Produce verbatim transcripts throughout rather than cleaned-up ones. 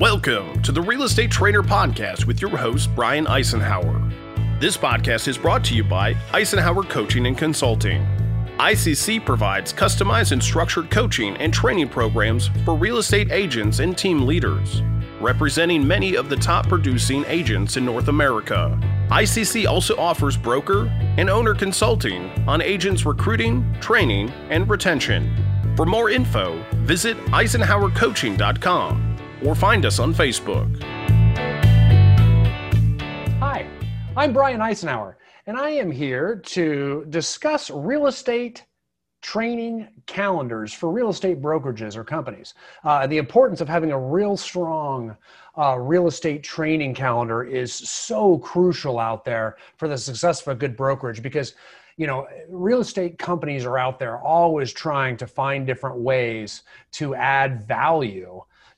Welcome to the Real Estate Trainer Podcast with your host, Brian Eisenhower. This podcast is brought to you by Eisenhower Coaching and Consulting. I C C provides customized and structured coaching and training programs for real estate agents and team leaders, representing many of the top producing agents in North America. I C C also offers broker and owner consulting on agents' recruiting, training, and retention. For more info, visit eisenhower coaching dot com or find us on Facebook. Hi, I'm Brian Eisenhower, and I am here to discuss real estate training calendars for real estate brokerages or companies. Uh, the importance of having a real strong uh, real estate training calendar is so crucial out there for the success of a good brokerage, because you know, real estate companies are out there always trying to find different ways to add value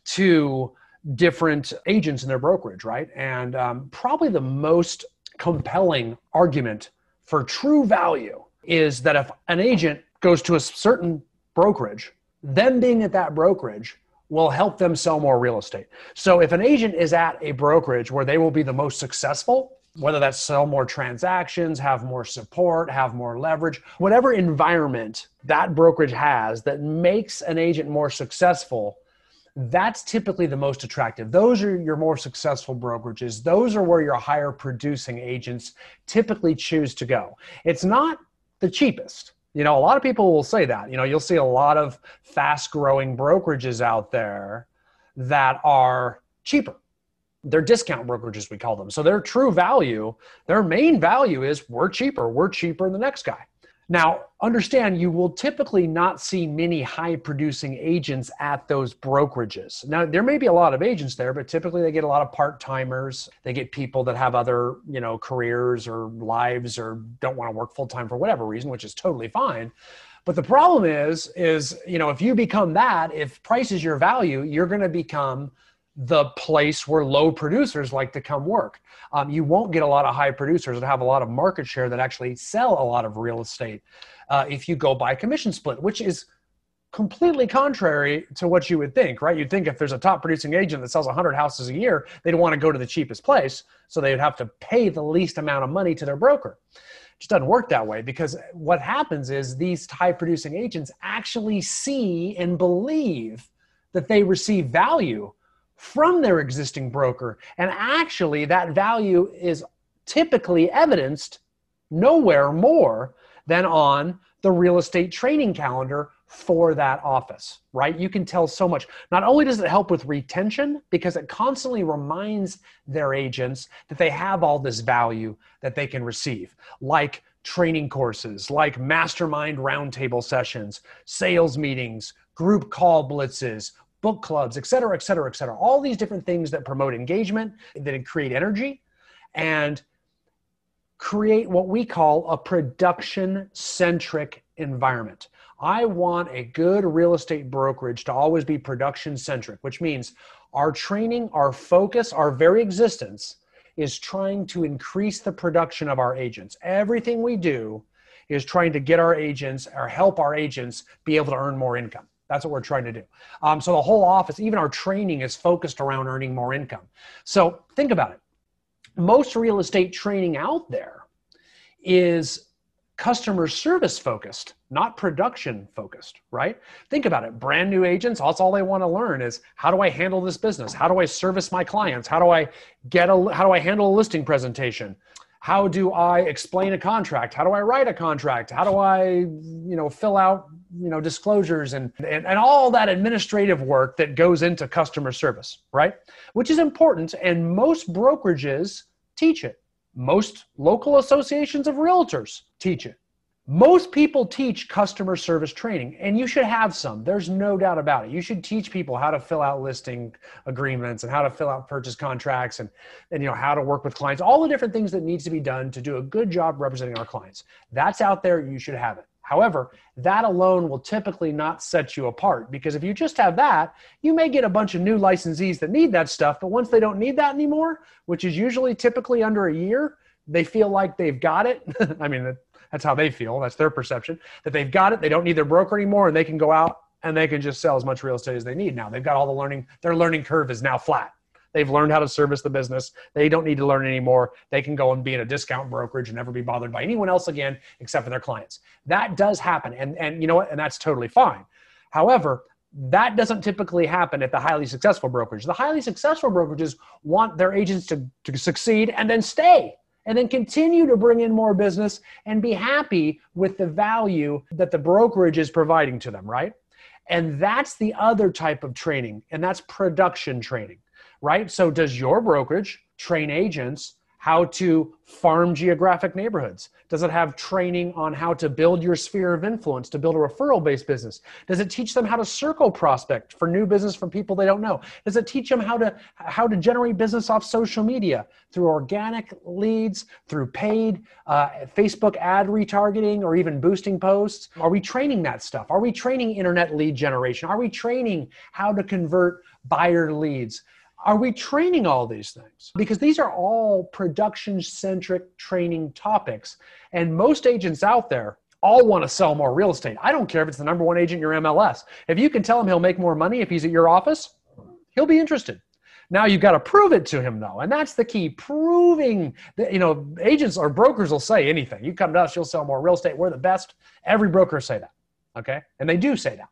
to different agents in their brokerage, right? And um, probably the most compelling argument for true value is that if an agent goes to a certain brokerage, them being at that brokerage will help them sell more real estate. So if an agent is at a brokerage where they will be the most successful, whether that's sell more transactions, have more support, have more leverage, whatever environment that brokerage has that makes an agent more successful, that's typically the most attractive. Those are your more successful brokerages. Those are where your higher producing agents typically choose to go. It's not the cheapest. You know, a lot of people will say that. You know, you'll see a lot of fast growing brokerages out there that are cheaper. They're discount brokerages, we call them. So their true value, their main value is we're cheaper. We're cheaper than the next guy. Now, understand you will typically not see many high producing agents at those brokerages. Now, there may be a lot of agents there, but typically they get a lot of part-timers. They get people that have other, you know, careers or lives or don't want to work full-time for whatever reason, which is totally fine. But the problem is, is, you know, if you become that, if price is your value, you're going to become the place where low producers like to come work. Um, you won't get a lot of high producers that have a lot of market share that actually sell a lot of real estate uh, if you go by commission split, which is completely contrary to what you would think, right? You'd think if there's a top producing agent that sells one hundred houses a year, they'd want to go to the cheapest place, so they'd have to pay the least amount of money to their broker. It just doesn't work that way, because what happens is these high producing agents actually see and believe that they receive value from their existing broker. And actually that value is typically evidenced nowhere more than on the real estate training calendar for that office, right? You can tell so much. Not only does it help with retention, because it constantly reminds their agents that they have all this value that they can receive, like training courses, like mastermind roundtable sessions, sales meetings, group call blitzes, book clubs, et cetera, et cetera, et cetera. All these different things that promote engagement, that create energy, and create what we call a production-centric environment. I want a good real estate brokerage to always be production-centric, which means our training, our focus, our very existence is trying to increase the production of our agents. Everything we do is trying to get our agents or help our agents be able to earn more income. That's what we're trying to do. Um, so the whole office, even our training, is focused around earning more income. So think about it. Most real estate training out there is customer service focused, not production focused, right? Think about it. Brand new agents, that's all they want to learn is, how do I handle this business? How do I service my clients? How do I get a, how do I handle a listing presentation? How do I explain a contract? How do I write a contract? How do I, you know, fill out, you know, disclosures and, and, and all that administrative work that goes into customer service, right? Which is important. And most brokerages teach it. Most local associations of realtors teach it. Most people teach customer service training, and you should have some. There's no doubt about it. You should teach people how to fill out listing agreements and how to fill out purchase contracts and, and you know, how to work with clients, all the different things that needs to be done to do a good job representing our clients. That's out there. You should have it. However, that alone will typically not set you apart, because if you just have that, you may get a bunch of new licensees that need that stuff, but once they don't need that anymore, which is usually typically under a year, they feel like they've got it. I mean, that's how they feel. That's their perception, that they've got it. They don't need their broker anymore, and they can go out and they can just sell as much real estate as they need. Now they've got all the learning, their learning curve is now flat. They've learned how to service the business. They don't need to learn anymore. They can go and be in a discount brokerage and never be bothered by anyone else again, except for their clients. That does happen. And, and you know what? And that's totally fine. However, that doesn't typically happen at the highly successful brokerage. The highly successful brokerages want their agents to, to succeed and then stay and then continue to bring in more business and be happy with the value that the brokerage is providing to them, right? And that's the other type of training, and that's production training, right? So does your brokerage train agents how to farm geographic neighborhoods? Does it have training on how to build your sphere of influence, to build a referral-based business? Does it teach them how to circle prospect for new business from people they don't know? Does it teach them how to, how to generate business off social media through organic leads, through paid uh, Facebook ad retargeting, or even boosting posts? Are we training that stuff? Are we training internet lead generation? Are we training how to convert buyer leads? Are we training all these things? Because these are all production-centric training topics. And most agents out there all want to sell more real estate. I don't care if it's the number one agent in your M L S. If you can tell him he'll make more money if he's at your office, he'll be interested. Now you've got to prove it to him though. And that's the key, proving that, you know, agents or brokers will say anything. You come to us, you'll sell more real estate. We're the best. Every broker say that, okay? And they do say that.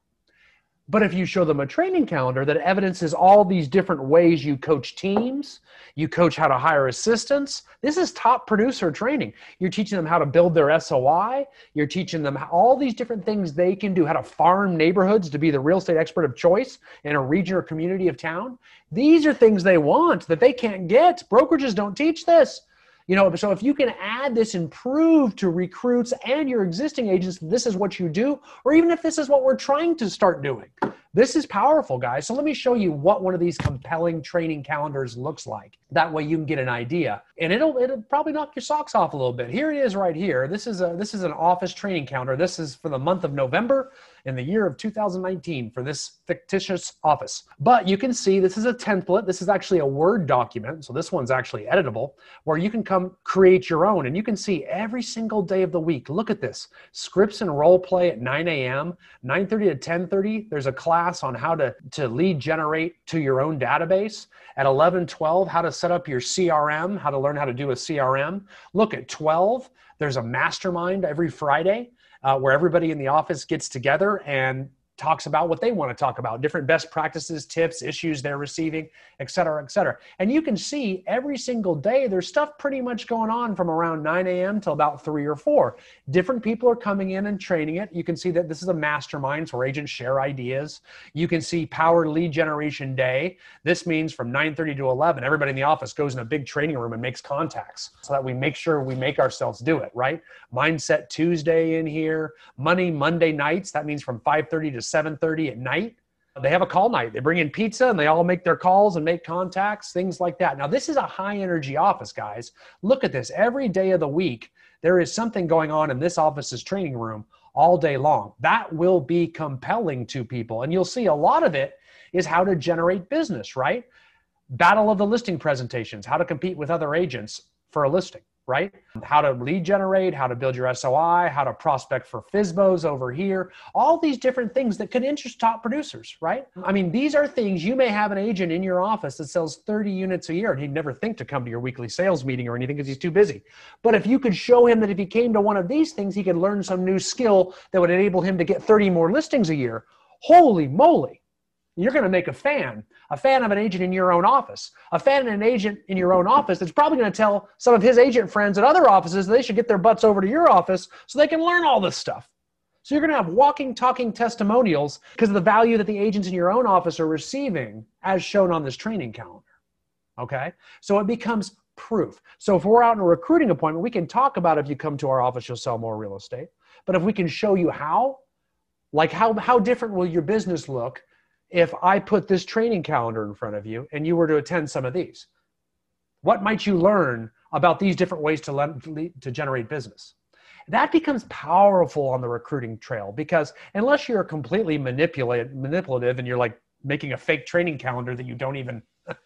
But if you show them a training calendar that evidences all these different ways you coach teams, you coach how to hire assistants, this is top producer training. You're teaching them how to build their S O I. You're teaching them all these different things they can do, how to farm neighborhoods to be the real estate expert of choice in a region or community of town. These are things they want that they can't get. Brokerages don't teach this. You know, so if you can add this and prove to recruits and your existing agents, this is what you do, or even if this is what we're trying to start doing, this is powerful, guys. So let me show you what one of these compelling training calendars looks like. That way you can get an idea, and it'll it'll probably knock your socks off a little bit. Here it is right here. This is a this is an office training calendar. This is for the month of November in the year of two thousand nineteen for this fictitious office. But you can see this is a template. This is actually a Word document. So this one's actually editable, where you can come create your own, and you can see every single day of the week. Look at this. Scripts and role play at nine A M, nine thirty to ten thirty. There's a class on how to, to lead generate to your own database. At eleven twelve, how to set up your C R M, how to learn how to do a C R M. Look, at twelve, there's a mastermind every Friday uh, where everybody in the office gets together and talks about what they want to talk about, different best practices, tips, issues they're receiving, et cetera, et cetera. And you can see every single day, there's stuff pretty much going on from around nine A M till about three or four. Different people are coming in and training it. You can see that this is a mastermind where agents share ideas. You can see Power Lead Generation Day. This means from nine thirty to eleven, everybody in the office goes in a big training room and makes contacts so that we make sure we make ourselves do it, right? Mindset Tuesday in here. Money Monday nights. That means from five thirty to seven thirty at night. They have a call night. They bring in pizza and they all make their calls and make contacts, things like that. Now, this is a high energy office, guys. Look at this. Every day of the week, there is something going on in this office's training room all day long. That will be compelling to people. And you'll see a lot of it is how to generate business, right? Battle of the listing presentations, how to compete with other agents for a listing, right? How to lead generate, how to build your S O I, how to prospect for F S B Os over here, all these different things that could interest top producers, right? I mean, these are things you may have an agent in your office that sells thirty units a year and he'd never think to come to your weekly sales meeting or anything because he's too busy. But if you could show him that if he came to one of these things, he could learn some new skill that would enable him to get thirty more listings a year, holy moly. You're going to make a fan, a fan of an agent in your own office, a fan of an agent in your own office that's probably going to tell some of his agent friends at other offices that they should get their butts over to your office so they can learn all this stuff. So you're going to have walking, talking testimonials because of the value that the agents in your own office are receiving as shown on this training calendar. Okay? So it becomes proof. So if we're out in a recruiting appointment, we can talk about if you come to our office, you'll sell more real estate. But if we can show you how, like how, how different will your business look if I put this training calendar in front of you and you were to attend some of these? What might you learn about these different ways to, let, to generate business? That becomes powerful on the recruiting trail because unless you're completely manipulate, manipulative and you're like making a fake training calendar that you don't even,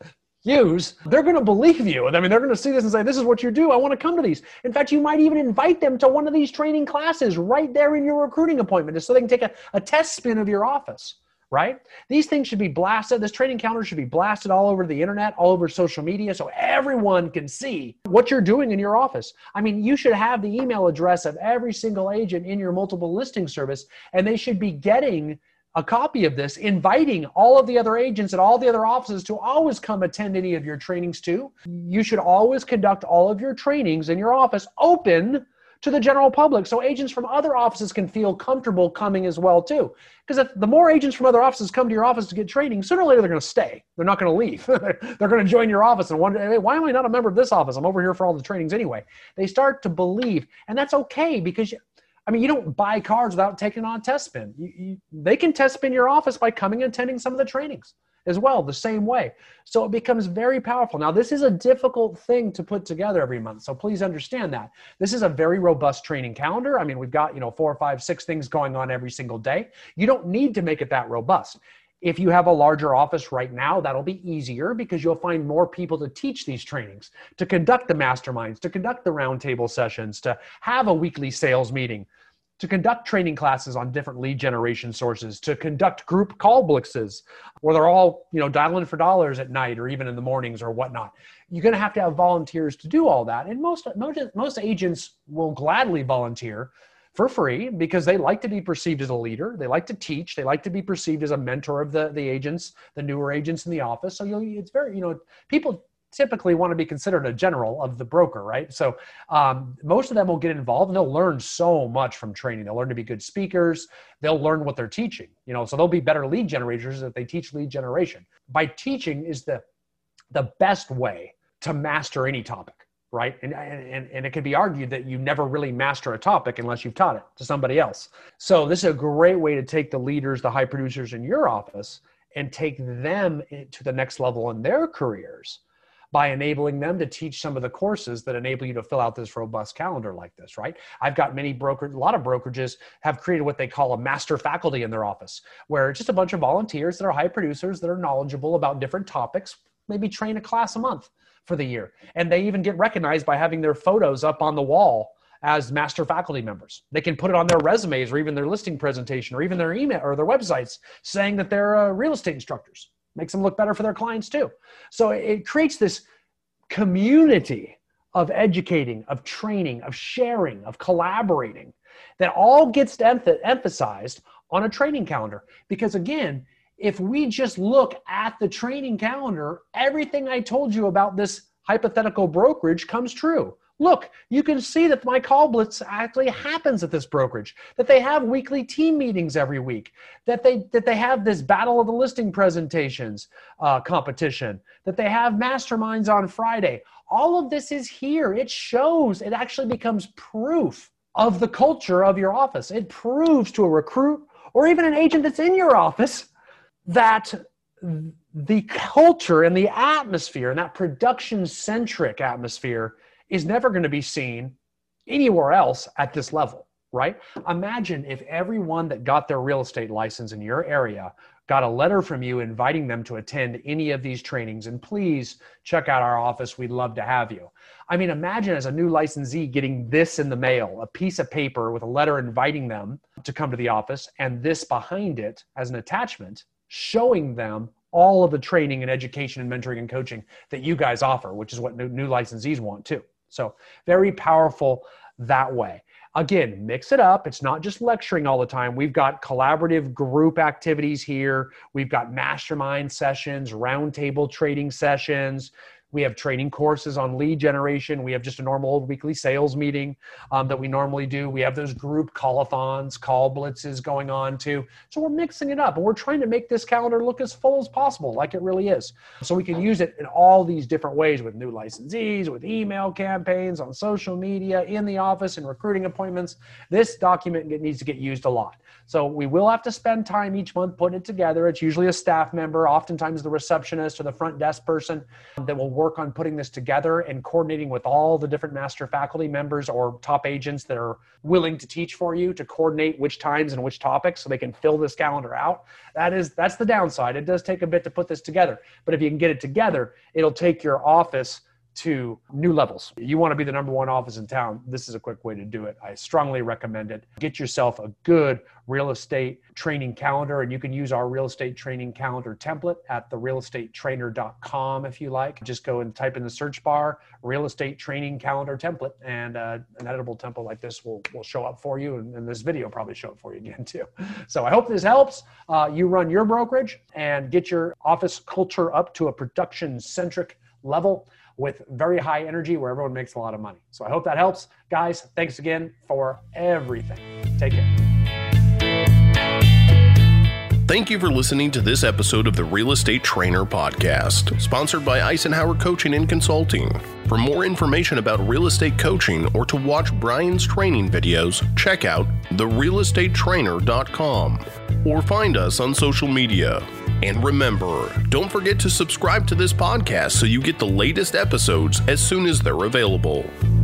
use, they're going to believe you. I mean, they're going to see this and say, this is what you do. I want to come to these. In fact, you might even invite them to one of these training classes right there in your recruiting appointment so they can take a, a test spin of your office, right? These things should be blasted. This training calendar should be blasted all over the internet, all over social media, so everyone can see what you're doing in your office. I mean, you should have the email address of every single agent in your multiple listing service, and they should be getting a copy of this, inviting all of the other agents at all the other offices to always come attend any of your trainings too. You should always conduct all of your trainings in your office open to the general public so agents from other offices can feel comfortable coming as well too. Because if the more agents from other offices come to your office to get training, sooner or later they're going to stay. They're not going to leave. They're going to join your office and wonder, hey, why am I not a member of this office? I'm over here for all the trainings anyway. They start to believe, and that's okay because you, I mean, you don't buy cars without taking on a test spin. You, you, they can test spin your office by coming and attending some of the trainings as well, the same way. So it becomes very powerful. Now, this is a difficult thing to put together every month, so please understand that. This is a very robust training calendar. I mean, we've got, you know, four, five, six things going on every single day. You don't need to make it that robust. If you have a larger office right now, that'll be easier because you'll find more people to teach these trainings, to conduct the masterminds, to conduct the roundtable sessions, to have a weekly sales meeting, to conduct training classes on different lead generation sources, to conduct group call blitzes where they're all, you know, dialing for dollars at night or even in the mornings or whatnot. You're going to have to have volunteers to do all that. And most, most, most agents will gladly volunteer for free because they like to be perceived as a leader. They like to teach. They like to be perceived as a mentor of the, the agents, the newer agents in the office. So you'll, it's very, you know, people typically want to be considered a general of the broker, right? So um, most of them will get involved and they'll learn so much from training. They'll learn to be good speakers. They'll learn what they're teaching, you know, so they'll be better lead generators if they teach lead generation. By teaching is the, the best way to master any topic. Right? And, and, and it could be argued that you never really master a topic unless you've taught it to somebody else. So this is a great way to take the leaders, the high producers in your office and take them to the next level in their careers by enabling them to teach some of the courses that enable you to fill out this robust calendar like this, right? I've got many brokers, a lot of brokerages have created what they call a master faculty in their office, where it's just a bunch of volunteers that are high producers that are knowledgeable about different topics, maybe train a class a month for the year. And they even get recognized by having their photos up on the wall as master faculty members. They can put it on their resumes or even their listing presentation or even their email or their websites saying that they're uh, real estate instructors. Makes them look better for their clients too. So it creates this community of educating, of training, of sharing, of collaborating that all gets emph- emphasized on a training calendar. Because again, if we just look at the training calendar, everything I told you about this hypothetical brokerage comes true. Look, you can see that my call blitz actually happens at this brokerage, that they have weekly team meetings every week, that they that they have this battle of the listing presentations uh, competition, that they have masterminds on Friday. All of this is here. It shows, it actually becomes proof of the culture of your office. It proves to a recruit or even an agent that's in your office that the culture and the atmosphere and that production-centric atmosphere is never going to be seen anywhere else at this level, right? Imagine if everyone that got their real estate license in your area got a letter from you inviting them to attend any of these trainings, and please check out our office. We'd love to have you. I mean, imagine as a new licensee getting this in the mail, a piece of paper with a letter inviting them to come to the office, and this behind it as an attachment, showing them all of the training and education and mentoring and coaching that you guys offer, which is what new, new licensees want too. So very powerful that way. Again, mix it up. It's not just lecturing all the time. We've got collaborative group activities here. We've got mastermind sessions, roundtable trading sessions. We have training courses on lead generation. We have just a normal old weekly sales meeting um, that we normally do. We have those group call-a-thons, call blitzes going on too. So we're mixing it up and we're trying to make this calendar look as full as possible, like it really is. So we can use it in all these different ways with new licensees, with email campaigns, on social media, in the office, and recruiting appointments. This document needs to get used a lot. So we will have to spend time each month putting it together. It's usually a staff member, oftentimes the receptionist or the front desk person that will work work on putting this together and coordinating with all the different master faculty members or top agents that are willing to teach for you to coordinate which times and which topics so they can fill this calendar out. That is, that's the downside. It does take a bit to put this together, but if you can get it together, it'll take your office to new levels. You want to be the number one office in town, this is a quick way to do it. I strongly recommend it. Get yourself a good real estate training calendar, and you can use our real estate training calendar template at the real estate trainer dot com if you like. Just go and type in the search bar, real estate training calendar template, and uh, an editable template like this will, will show up for you, and, and this video will probably show up for you again too. So I hope this helps. Uh, you run your brokerage and get your office culture up to a production-centric level with very high energy where everyone makes a lot of money. So I hope that helps. Guys, thanks again for everything. Take care. Thank you for listening to this episode of the Real Estate Trainer Podcast, sponsored by Eisenhower Coaching and Consulting. For more information about real estate coaching or to watch Brian's training videos, check out the real estate trainer dot com or find us on social media. And remember, don't forget to subscribe to this podcast so you get the latest episodes as soon as they're available.